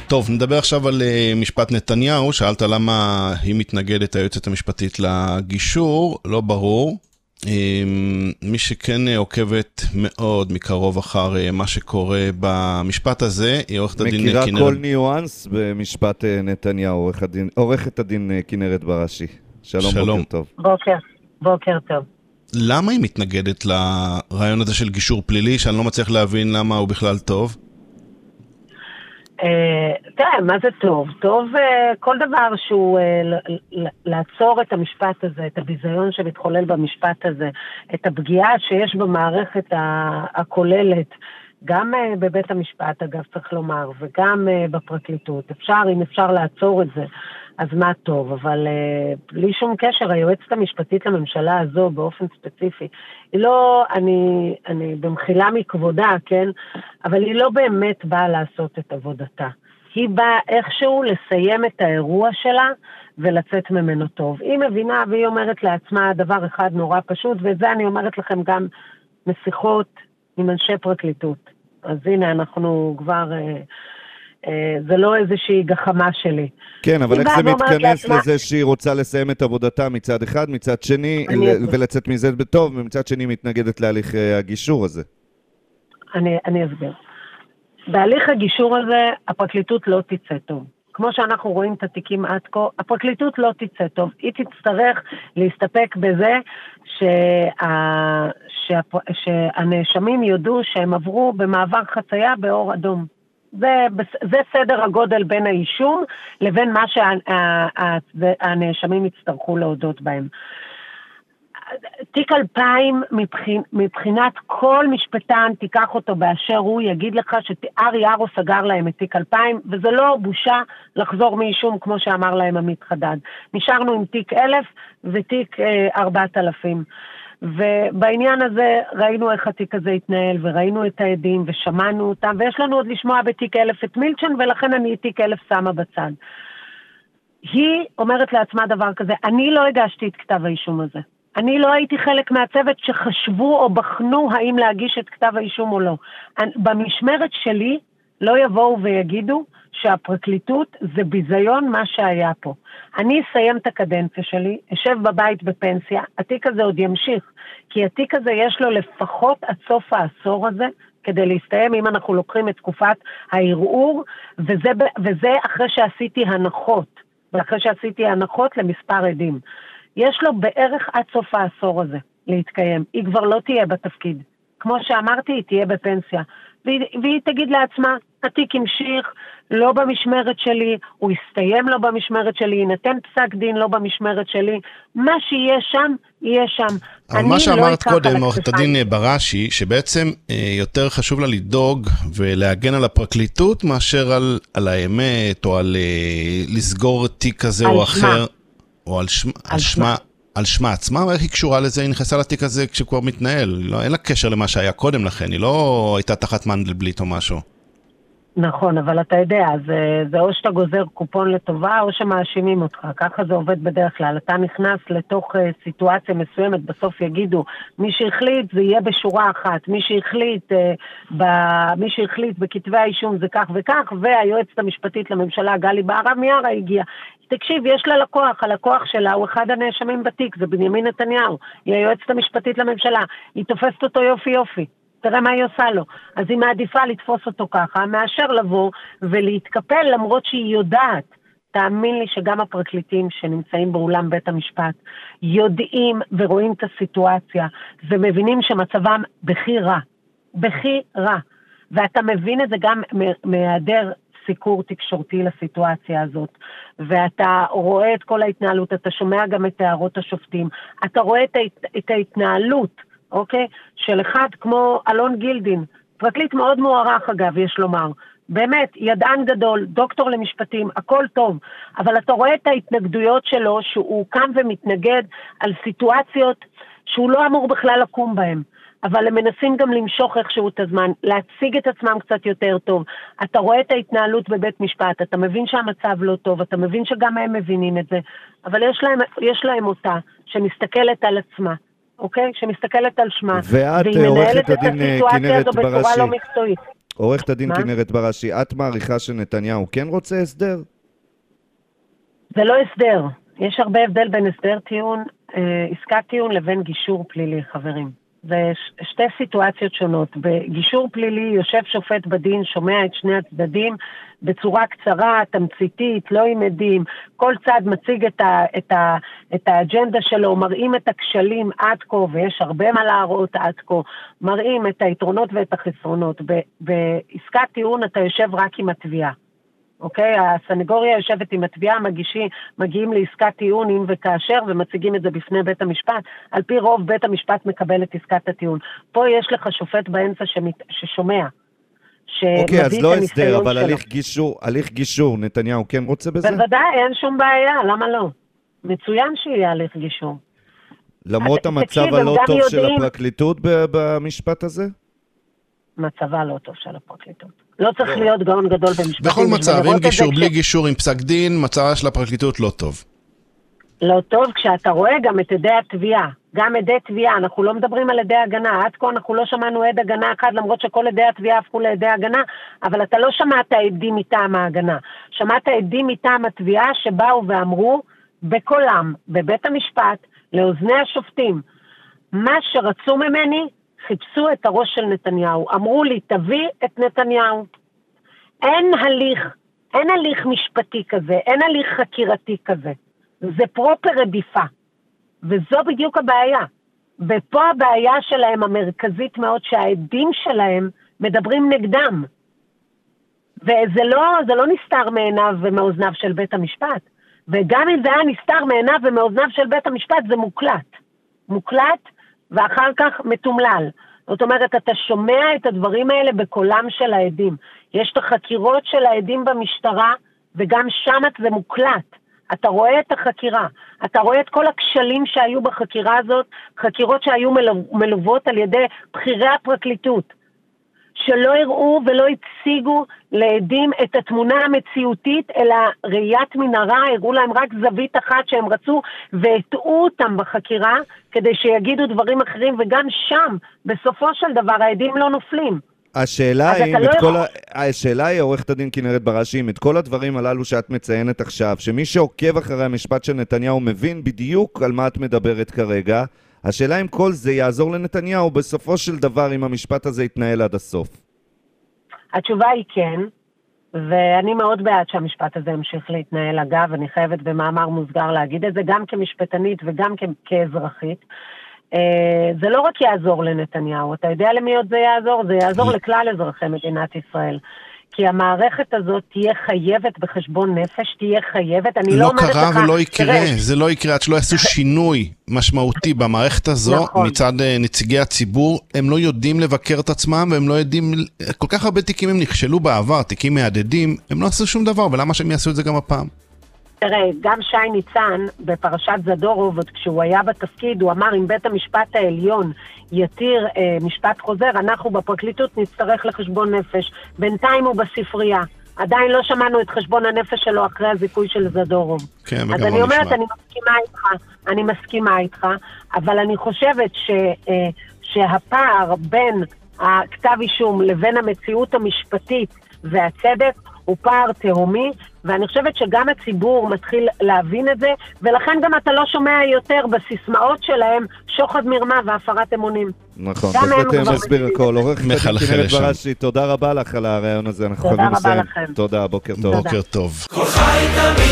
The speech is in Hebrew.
טוב, נדבר עכשיו על משפט נתניהו. שאלת למה היא מתנגדת, היועצת המשפטית, לגישור, לא ברור. מי שכן עוקבת מאוד מקרוב אחר מה שקורה במשפט הזה, היא עורכת הדין מכירה כנרת. כל ניואנס במשפט נתניהו, עורכת הדין כנרת בראשי. שלום, בוקר טוב. בוקר טוב. למה היא מתנגדת לרעיון הזה של גישור פלילי, שאני לא מצליח להבין למה הוא בכלל טוב? תראה, מה זה טוב? טוב כל דבר שהוא לעצור את המשפט הזה, את הביזיון שמתחולל במשפט הזה, את הפגיעה שיש במערכת הכוללת, גם בבית המשפט, אגב, צריך לומר, וגם בפרקליטות. אם אפשר לעצור את זה, אז מה טוב, אבל בלי שום קשר, היועצת המשפטית לממשלה הזו, באופן ספציפי, היא לא, אני במחילה מכבודה, כן? אבל היא לא באמת באה לעשות את עבודתה. היא באה איכשהו לסיים את האירוע שלה, ולצאת ממנו טוב. היא מבינה והיא אומרת לעצמה דבר אחד נורא פשוט, וזה אני אומרת לכם גם משיחות עם אנשי פרקליטות. אז הנה, אנחנו כבר, זה לא איזושהי גחמה שלי. כן, אבל איך זה מתכנס לזה שהיא רוצה לסיים את עבודתה מצד אחד, מצד שני, ולצאת מזה בטוב, ומצד שני מתנגדת להליך הגישור הזה? אני אסביר. בהליך הגישור הזה, הפרקליטות לא תצא טוב. כמו שאנחנו רואים את התיקים עד כה, הפרקליטות לא תצא טוב. היא תצטרך להסתפק בזה שהנאשמים יודו שהם עברו במעבר חצייה באור אדום. זה סדר הגודל בין האישום לבין מה שהנאשמים יצטרכו להודות בהם. תיק 2000 מבחינת כל משפטן, תיקח אותו באשר הוא, יגיד לך שארי יארו סגר להם את תיק 2000, וזה לא בושה לחזור מאישום כמו שאמר להם עמית חדד. נשארנו עם תיק 1000 ותיק 4000. ובעניין הזה ראינו איך התיק הזה התנהל, וראינו את העדים ושמענו אותם, ויש לנו עוד לשמוע בתיק 1000 את מילצ'ן, ולכן אני תיק 1000 שמה בצד. היא אומרת לעצמה דבר כזה, אני לא הגשתי את כתב האישום הזה. אני לא הייתי חלק מהצוות שחשבו או בחנו האם להגיש את כתב האישום או לא. במשמרת שלי לא יבואו ויגידו שהפרקליטות זה ביזיון מה שהיה פה. אני אסיים את הקדנציה שלי, אשב בבית בפנסיה, התיק הזה עוד ימשיך, כי התיק הזה יש לו לפחות עד סוף העשור הזה, כדי להסתיים אם אנחנו לוקחים את תקופת הערעור, וזה אחרי שעשיתי הנחות, ואחרי שעשיתי הנחות למספר עדים. יש לו בערך עד סוף העשור הזה להתקיים. היא כבר לא תהיה בתפקיד. כמו שאמרתי, היא תהיה בפנסיה. והיא תגיד לעצמה, התיק המשיך לא במשמרת שלי, הוא יסתיים לא במשמרת שלי, יינתן פסק דין לא במשמרת שלי. מה שיהיה שם, יהיה שם. אבל מה שאמרת קודם, עורכת הדין בראשי, שבעצם יותר חשוב לה לדאוג ולהגן על הפרקליטות, מאשר על האמת, או על לסגור תיק כזה או אחר. או על שמה עצמה, ואיך היא קשורה לזה? היא נכנסה לתיק הזה כשכבר מתנהל, אין לה קשר למה שהיה קודם לכן, היא לא הייתה תחת מנדלבליט או משהו. נכון, אבל אתה יודע, זה או שאתה גוזר קופון לטובה, או שמאשימים אותך, ככה זה עובד בדרך כלל, אתה נכנס לתוך סיטואציה מסוימת, בסוף יגידו, מי שהחליט זה יהיה בשורה אחת, מי שהחליט בכתבי האישום זה כך וכך, והיועצת המשפטית לממשלה גלי בהרב מיארה הגיעה, תקשיב, יש לה לקוח, הלקוח שלה הוא אחד הנאשמים בתיק, זה בנימין נתניהו, היא היועצת המשפטית לממשלה, היא תופסת אותו יופי יופי, תראה מה היא עושה לו, אז היא מעדיפה לתפוס אותו ככה, מאשר לבוא ולהתקפל למרות שהיא יודעת, תאמין לי שגם הפרקליטים שנמצאים באולם בית המשפט, יודעים ורואים את הסיטואציה, ומבינים שמצבם בכי רע, ואתה מבין את זה גם מהיעדר סיקור תקשורתי לסיטואציה הזאת, ואתה רואה את כל ההתנהלות, אתה שומע גם את הערות השופטים, אתה רואה את ההתנהלות, אוקיי? של אחד כמו אלון גילדין, פרקליט מאוד מוערך אגב, יש לומר, באמת, ידען גדול, דוקטור למשפטים, הכל טוב, אבל אתה רואה את ההתנגדויות שלו, שהוא קם ומתנגד על סיטואציות שהוא לא אמור בכלל לקום בהם, אבל הם מנסים גם למשוך איכשהו את הזמן, להציג את עצמם קצת יותר טוב. אתה רואה את ההתנהלות בבית משפט, אתה מבין שהמצב לא טוב, אתה מבין שגם הם מבינים את זה, אבל יש להם אותה שמסתכלת על עצמה, אוקיי? שמסתכלת על שמה, ואת, עורכת הדין כנרת בראשי, בצורה לא מקצועית. עורכת הדין כנרת בראשי, את מעריכה שנתניהו כן רוצה הסדר? זה לא הסדר. יש הרבה הבדל בין הסדר טיעון, עסקת טיעון לבין גישור פלילי, חברים. זה שתי סיטואציות שונות. בגישור פלילי יושב שופט בדין, שומע את שני הצדדים בצורה קצרה, תמציתית, לא עם עדים. כל צד מציג את האג'נדה שלו, מראים את הכשלים עד כה, ויש הרבה מה להראות עד כה, מראים את היתרונות ואת החסרונות. בעסקת טיעון אתה יושב רק עם התביעה. אוקיי? הסנגוריה יושבת עם התביעה, מגיעים לעסקת טיעון אם וכאשר, ומציגים את זה בפני בית המשפט. על פי רוב בית המשפט מקבל את עסקת הטיעון. פה יש לך שופט באמצע ששומע. אוקיי, אז לא הסדר, אבל הליך גישור, נתניהו כן רוצה בזה? בוודאי, אין שום בעיה, למה לא? מצוין שיהיה הליך גישור. למרות המצב הלא טוב של הפרקליטות במשפט הזה? מצבה לא טוב של הפרקליטות. לא צריך להיות גאון גדול במשפטים. בכל מצב, עם גישור, בלי גישור, עם פסק דין, מצבה של הפרקליטות לא טוב. לא טוב, כשאתה רואה גם את עדי התביעה, גם עדי תביעה, אנחנו לא מדברים על עדי הגנה, עד כה אנחנו לא שמענו עד הגנה אחד, למרות שכל עדי התביעה הפכו לעדי הגנה, אבל אתה לא שמעת עדים מטעם ההגנה, שמעת עדים מטעם התביעה שבאו ואמרו בקולם, בבית המשפט, לאוזני השופטים, מה שרצו ממני, חיפשו את הראש של נתניהו, אמרו לי, תביא את נתניהו. אין הליך משפטי כזה, אין הליך חקירתי כזה. זה פרופר רדיפה. וזו בדיוק הבעיה. ופה הבעיה שלהם המרכזית מאוד, שהעדים שלהם מדברים נגדם. וזה לא נסתר מעיניו ומאוזניו של בית המשפט. וגם אם זה היה נסתר מעיניו ומאוזניו של בית המשפט, זה מוקלט. מוקלט, ואחר כך מתומלל. זאת אומרת, אתה שומע את הדברים האלה בקולם של העדים. יש את החקירות של העדים במשטרה, וגם שם זה מוקלט. אתה רואה את החקירה, אתה רואה את כל הכשלים שהיו בחקירה הזאת, חקירות שהיו מלוות על ידי בחירי הפרקליטות, שלא הראו ולא הציגו לעדים את התמונה המציאותית, אלא ראיית מנהרה, הראו להם רק זווית אחת שהם רצו, והטעו אותם בחקירה, כדי שיגידו דברים אחרים, וגם שם, בסופו של דבר, העדים לא נופלים. השאלה היא, עורכת הדין כנרת בראשי, את כל הדברים הללו שאת מציינת עכשיו, שמי שעוקב אחרי המשפט של נתניהו מבין בדיוק על מה את מדברת כרגע, השאלה אם כל זה יעזור לנתניהו בסופו של דבר אם המשפט הזה יתנהל עד הסוף. התשובה היא כן, ואני מאוד בעד שהמשפט הזה ימשיך להתנהל. אגב, אני חייבת במאמר מוסגר להגיד את זה, גם כמשפטנית וגם כאזרחית. זה לא רק יעזור לנתניהו, אתה יודע למי עוד זה יעזור? זה יעזור לכלל אזרחי מדינת ישראל. כי המערכת הזאת תהיה חייבת בחשבון נפש, תהיה חייבת, אני לא אומרת לך... לא קרה ולא יקרה, זה לא יקרה, עד שלא יעשו שינוי משמעותי במערכת הזו, מצד נציגי הציבור, הם לא יודעים לבקר את עצמם, והם לא יודעים, כל כך הרבה תיקים הם נכשלו בעבר, תיקים מהדהדים, הם לא עשו שום דבר, ולמה שהם יעשו את זה גם הפעם? תראה, גם שי ניצן, בפרשת זדורוב, עוד כשהוא היה בתפקיד, הוא אמר, אם בית המשפט העליון יתיר משפט חוזר, אנחנו בפרקליטות נצטרך לחשבון נפש. בינתיים הוא בספרייה. עדיין לא שמענו את חשבון הנפש שלו אחרי הזיכוי של זדורוב. כן, אז אני אומרת, אני מסכימה איתך, אבל אני חושבת שהפער בין הכתב אישום לבין המציאות המשפטית והצדק, הוא פער תהומי, ואני חושבת שגם הציבור מתחיל להבין את זה, ולכן גם אתה לא שומע יותר בסיסמאות שלהם שוחד מרמה והפרת אמונים. נכון, בהחלט מסביר הכל. עורכת הדין כנרת בראשי, תודה רבה לך על הרעיון הזה. תודה רבה לכם. תודה, בוקר טוב. בוקר טוב.